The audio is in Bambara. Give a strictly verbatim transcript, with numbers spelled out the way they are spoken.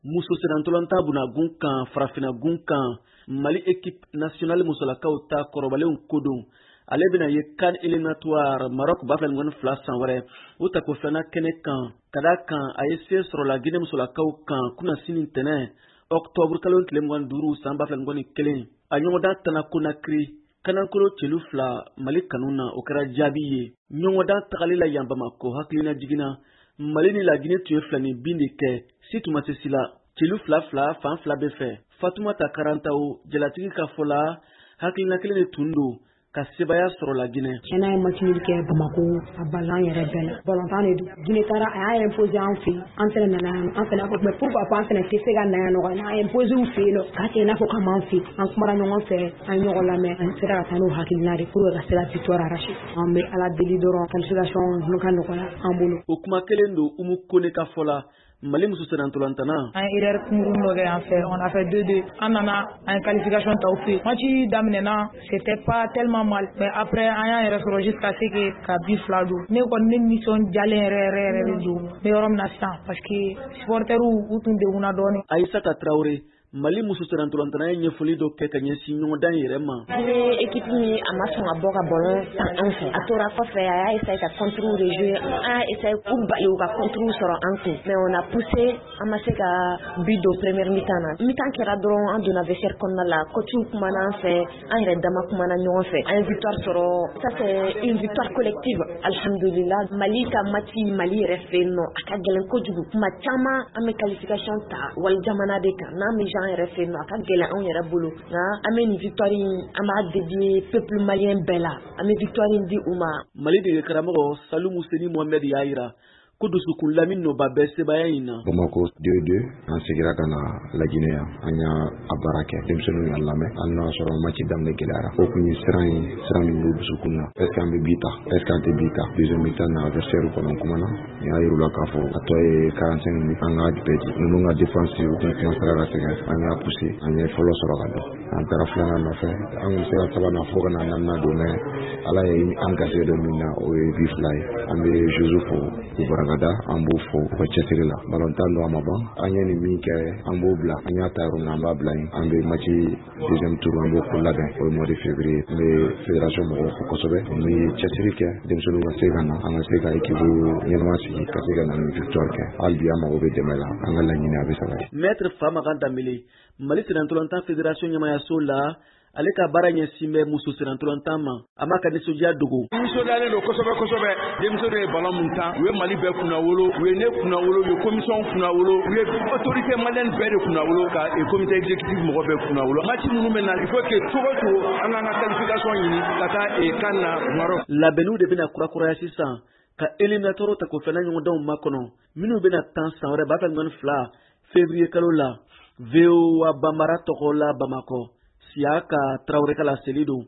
muso senantolanta bunagun kan farafinagun kan Mali équipe nationale musolakaw ta kɔrɔbalenw ko don ale bɛna ye CAN éliminatoire Maroc b'a fɛ ŋɔni fila san wɛrɛ o ta ko filanan kɛnɛ kan ka da kan a ye se sɔrɔla Guinée musolakaw kan kuna sini ntɛnɛn octobre kalo tile mugan ni duuru san b'a fɛ ŋɔni kelen a ɲɔgɔndan tana Conakry kanankolo celu fila Mali kanu na o kɛra jaabi ye ɲɔgɔndan tagali la yan Bamako hakilina jiginna Mali ni la Guinée tun ye fila ni bin de kɛ si tuma se si la celu fila fila fan fila bɛ fɛ Fatoumata Karantaw jalatigi ka fɔ la hakilina kelen de tun don ka sebaya sɔrɔ la Guinée. Cɛna ye match kɛ Bamako a balan yɛrɛ bɛɛ la. Balontan de don. Guinée taara a y'a imposer an fɛ yen. An fɛnɛ nana yan. An fɛnɛ ko mais pourquoi pas an fɛnɛ tɛ se ka na yan nɔ. N'a imposer u fɛ yen nɔ. K'a kɛ i n'a fɔ k'an b'an fɛ. An kumara ɲɔgɔn fɛ. An ye ɲɔgɔn lamɛn. An sera ka taa n'o hakilina de pour ka se ka victoire arracher. An bɛ Ala deli dɔrɔn qualification n'o ka nɔgɔya an bolo. O kuma kelen don Umu Kone ka fɔ la. Mali muso senantolantana an erreur kunkurun dɔ kɛ an fɛ on a fait deux deux an nana an qualification taw fɛ match daminɛna c'était pas tellement mal mais après an y'a yɛrɛ sɔrɔ jusqu'à ce que ka bi fila don ne kɔni ne nisɔndiyalen yɛrɛ yɛrɛ yɛrɛ de don ne yɔrɔ min na sisan parce que supporters u tun degunna dɔɔnin. Aïssata Traoré Mali muso senantolantana ye ɲɛfɔli dɔ kɛ ka ɲɛsin ɲɔgɔndan yɛrɛ ma. Guinée équipe min a ma sɔn ka bɔ ka ballon ta an fɛ a tora kɔfɛ a y'a essayer ka contre rejouer an y'a essayer k'u bali u ka contre sɔrɔ an kun mais on a poussé an ma se ka but don première mi-temps na mi-temps kɛra dɔrɔn an donna vestiaire kɔnɔna la coach kumana an fɛ an yɛrɛ dama kumana ɲɔgɔn fɛ an ye victoire sɔrɔ ça c'est une victoire collective alhamdulillah Mali ka match Mali yɛrɛ fɛ yen nɔ a ka gɛlɛn kojugu kuma caman an bɛ qualification ta wali jamana de kan n'an bɛ an yɛrɛ fɛ yen nɔ a ka gɛlɛn anw yɛrɛ bolo nka an bɛ nin victoire in an b'a dédier peuple malien bɛɛ la an bɛ victoire in di u ma. Mali dege karamɔgɔ Salou Mouseni Mohamed y'a yira ko dusukun lamini n'o ba bɛɛ sebaya in na. Bamako deux deux an segira ka na la Guinée yan an y'a a baara kɛ denmisɛnninw y'a lamɛn hali n'a sɔrɔ match daminɛ gɛlɛyara o kun ye siran ye siran min b'o dusukun na est ce que an bɛ bi ta est ce que an tɛ bi ta deuxième mi-temps na adversaire kɔnɔ kumana n y'a yir'u la k'a fɔ a tɔ ye quarante-cinq minutes an k'a bɛɛ di ninnu ka défense u kun commencera ka sɛgɛn an y'a poussé an ye fɔlɔ sɔrɔ ka don an taara filanan nɔfɛ an kun sera sabanan fo ka na naaninan don mais Ala ye an garisɛgɛ dɔ min na o ye bi fila ye an bɛ Josu fo k'u barakada an b'o fo u ka cɛsiri la balontan don a ma ban an ye nin min kɛ an b'o bila an y'a ta yɔrɔ min na an b'a bila yen an bɛ match deuxième tour an b'o ko labɛn o ye mois de février n bɛ fédération mɔgɔw fo kosɛbɛ n bɛ cɛsiri kɛ denmisɛnninw ka se ka na an ka se ka équipe ɲɛnama sigi ka se ka na ni victoire kɛ hali bi an mago bɛ dɛmɛ la an ka laɲini a bɛ sabati. Maître Famakan Dambele Mali senantolantan fédération ɲɛmayaso la ale ka baara ɲɛsin bɛ muso senantolantan ma a ma ka nisɔndiya dogo. Nisɔndiyalen don kosɛbɛ kosɛbɛ denmisɛnw ye ballon mun tan u ye Mali bɛɛ kunna wolo u ye ne kunna wolo u ye commission kunna wolo u ye autorité malienne bɛɛ de kunna wolo ka comité exécutif mɔgɔ bɛɛ kunna wolo match minnu bɛ na il faut que cogo cogo an k'an ka qualification ɲini ka taa CAN na Maroc. Labɛnniw de bɛna kurakuraya sisan ka éliminatoire ta ko fɛnɛ ɲɔgɔndanw makɔnɔ minnu bɛna tan san wɛrɛ b'a fɛ ŋɔni fila février kalo la V O A Bambara tɔgɔ la Bamako Siaka Traoré ka laseli don.